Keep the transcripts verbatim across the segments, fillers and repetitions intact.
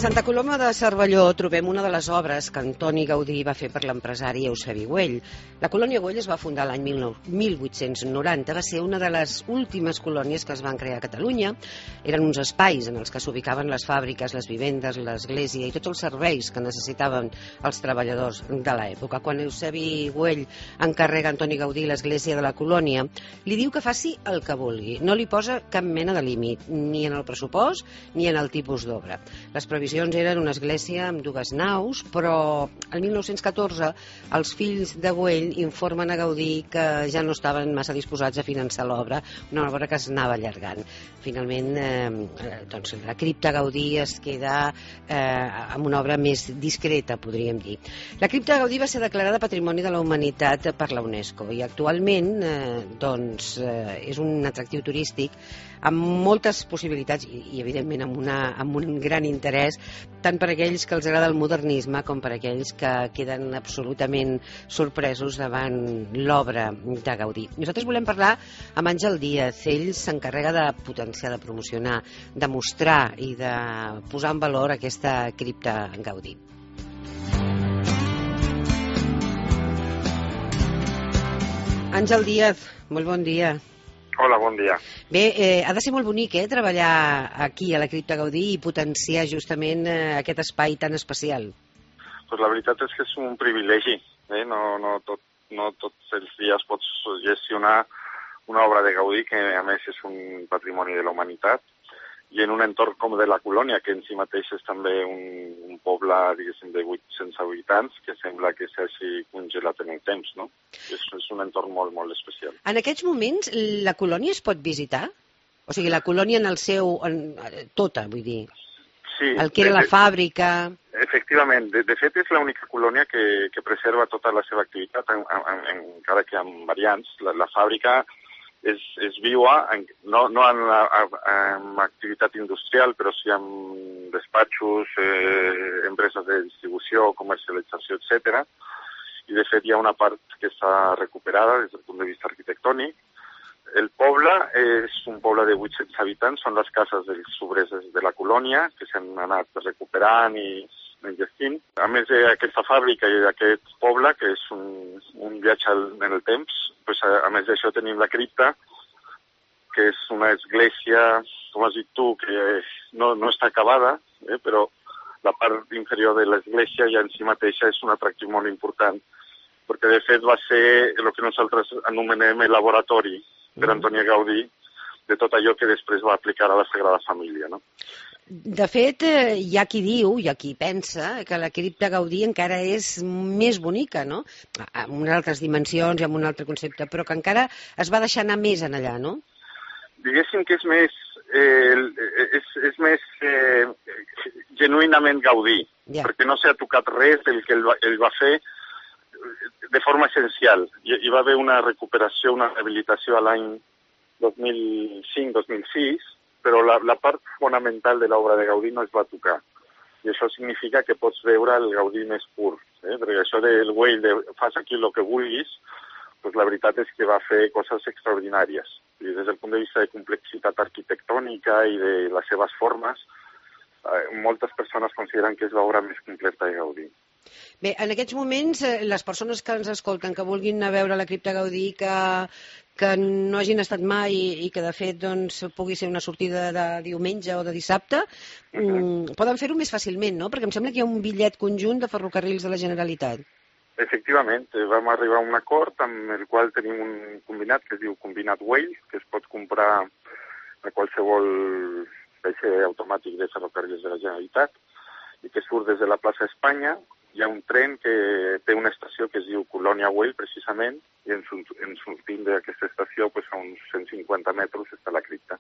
Santa Coloma de Cervelló trobem una de les obres que Antoni Gaudí va fer per l'empresari Eusebi Güell. La colònia Güell es va fundar l'any mil vuit-cents noranta, va ser una de les últimes colònies que es van crear a Catalunya. Eren uns espais en els que s'ubicaven les fàbriques, les vivendes, l'església i tots els serveis que necessitaven els treballadors de l'època. Quan Eusebi Güell encarrega a Antoni Gaudí l'església de la colònia, li diu que faci el que vulgui. No li posa cap mena de límit, ni en el pressupost ni en el tipus d'obra. Les previsions eren una església amb dues naus, però el mil nou-cents catorze els fills de Güell informen a Gaudí que ja no estaven massa disposats a finançar l'obra, una obra que es anava allargant. Finalment, eh, doncs, la cripta Gaudí es queda eh, amb una obra més discreta, podríem dir. La cripta Gaudí va ser declarada Patrimoni de la Humanitat per la UNESCO i actualment eh, doncs, eh, és un atractiu turístic amb moltes possibilitats i, i evidentment amb, una, amb un gran interès tant per aquells que els agrada el modernisme com per aquells que queden absolutament sorpresos davant l'obra de Gaudí. Nosaltres volem parlar amb Àngel Díaz. Ell s'encarrega de potenciar, de promocionar, de mostrar i de posar en valor aquesta cripta Gaudí. Àngel Díaz, molt bon dia. Hola, bon dia. Bé, eh, ha de ser molt bonic, eh, treballar aquí a la cripta Gaudí i potenciar justament eh, aquest espai tan especial. Pues la veritat és que és un privilegi, eh? no, no, tot, no tots els dies pots gestionar una obra de Gaudí que a més és un patrimoni de la humanitat i en un entorn com de la colònia, que en si mateix és també un, un poble, diguéssim, de vuit-cents habitants, que sembla que s'hagi congelat en el temps, no? És, és un entorn molt, molt especial. En aquests moments, la colònia es pot visitar? O sigui, la colònia en el seu... En, tota, vull dir. Sí. El que era de, la fàbrica... Efectivament. De, de fet, és l'única colònia que, que preserva tota la seva activitat, en, en, en, encara que amb variants. La, la fàbrica... És, és viua, no, no en, en, en activitat industrial, però sí en despatxos, eh, empreses de distribució, comercialització, etcètera. I de fet hi ha una part que està recuperada des del punt de vista arquitectònic. El poble és un poble de vuit-cents habitants, són les cases dels obrers de la colònia, que s'han anat recuperant i enllestint. A més d'aquesta fàbrica i d'aquest poble, que és un, un viatge en el temps, pues a, a més d'això tenim la cripta, que és una església, com has dit tu, que no, no està acabada, eh, però la part inferior de l'església ja en si mateixa és un atractiu molt important, perquè de fet va ser el que nosaltres anomenem el laboratori per Antoni Gaudí de tot allò que després va aplicar a la Sagrada Família, no? De fet, hi ha qui diu, hi ha qui pensa, que la cripta Gaudí encara és més bonica, no? Amb unes altres dimensions i amb un altre concepte, però que encara es va deixar anar més en allà, no? Diguéssim que és més, eh, és, és més eh, genuïnament Gaudí, ja. Perquè no s'ha tocat res del que ell va, ell va fer de forma essencial. Hi, hi va haver una recuperació, una rehabilitació a l'any dos mil cinc dos mil sis, però la, la part fonamental de l'obra de Gaudí no es va tocar. I això significa que pots veure el Gaudí més pur. Eh? Perquè això del Güell de fas aquí el que vulguis, pues la veritat és que va fer coses extraordinàries. I des del punt de vista de complexitat arquitectònica i de les seves formes, eh, moltes persones consideren que és l'obra més completa de Gaudí. Bé, en aquests moments, les persones que ens escolten, que vulguin anar a veure la cripta Gaudí, que, que no hagin estat mai i, i que de fet doncs, pugui ser una sortida de diumenge o de dissabte, uh-huh. poden fer-ho més fàcilment, no? Perquè em sembla que hi ha un bitllet conjunt de ferrocarrils de la Generalitat. Efectivament, vam arribar a un acord amb el qual tenim un combinat que es diu Combinat Güell, que es pot comprar a qualsevol caixer automàtic de ferrocarrils de la Generalitat i que surt des de la plaça Espanya. Hi ha un tren que té una estació que es diu Colònia Güell, precisament, i en, en sortint d'aquesta estació, pues, a uns cent cinquanta metres, està la cripta.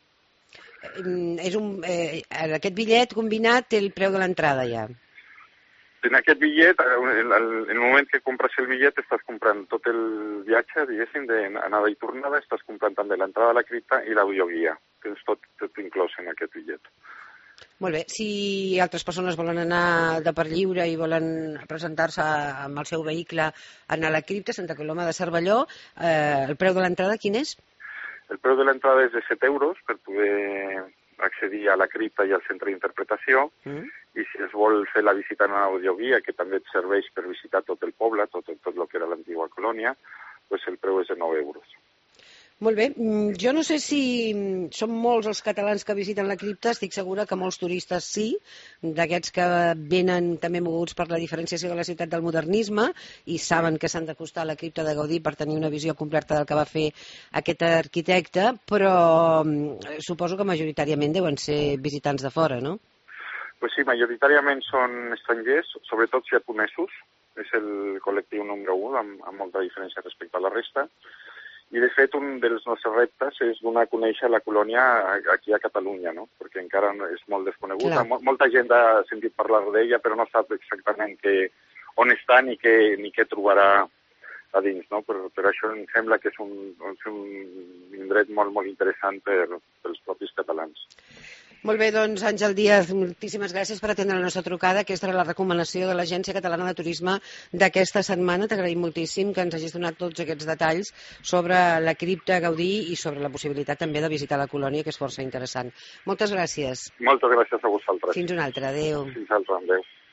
És un, eh, aquest bitllet combinat té el preu de l'entrada, ja? En aquest bitllet, en el moment que compres el bitllet, estàs comprant tot el viatge, diguéssim, d'anada i tornada, estàs comprant també l'entrada a la cripta i l'audioguia, que és tot, tot inclòs en aquest bitllet. Molt bé, si altres persones volen anar de per lliure i volen presentar-se amb el seu vehicle a la cripta Santa Coloma de Cervelló, eh, el preu de l'entrada quin és? El preu de l'entrada és de set euros per poder accedir a la cripta i al centre d'interpretació, mm. i si es vol fer la visita en audiovia, que també et serveix per visitar tot el poble, tot, tot el que era l'antiga colònia, pues el preu és de nou euros. Molt bé. Jo no sé si són molts els catalans que visiten la cripta, estic segura que molts turistes sí, d'aquests que venen també moguts per la diferenciació de la ciutat del modernisme i saben que s'han d'acostar a la cripta de Gaudí per tenir una visió completa del que va fer aquest arquitecte, però suposo que majoritàriament deuen ser visitants de fora, no? Pues sí, majoritàriament són estrangers, sobretot japonesos, és el col·lectiu número u, amb, amb molta diferència respecte a la resta. I, de fet, un dels nostres reptes és donar a conèixer la colònia aquí a Catalunya, no? Perquè encara és molt desconeguda. Clar. Molta gent ha sentit parlar d'ella, però no sap exactament que, on està ni què, ni què trobarà a dins, no? Per, per això em sembla que és un, és un indret molt, molt interessant per, pels propis catalans. Molt bé, doncs, Àngel Díaz, moltíssimes gràcies per atendre la nostra trucada. Aquesta era la recomanació de l'Agència Catalana de Turisme d'aquesta setmana. T'agraïm moltíssim que ens hagis donat tots aquests detalls sobre la cripta Gaudí i sobre la possibilitat també de visitar la colònia, que és força interessant. Moltes gràcies. Moltes gràcies a vosaltres. Fins una altra. Adéu. Fins altra. Adéu.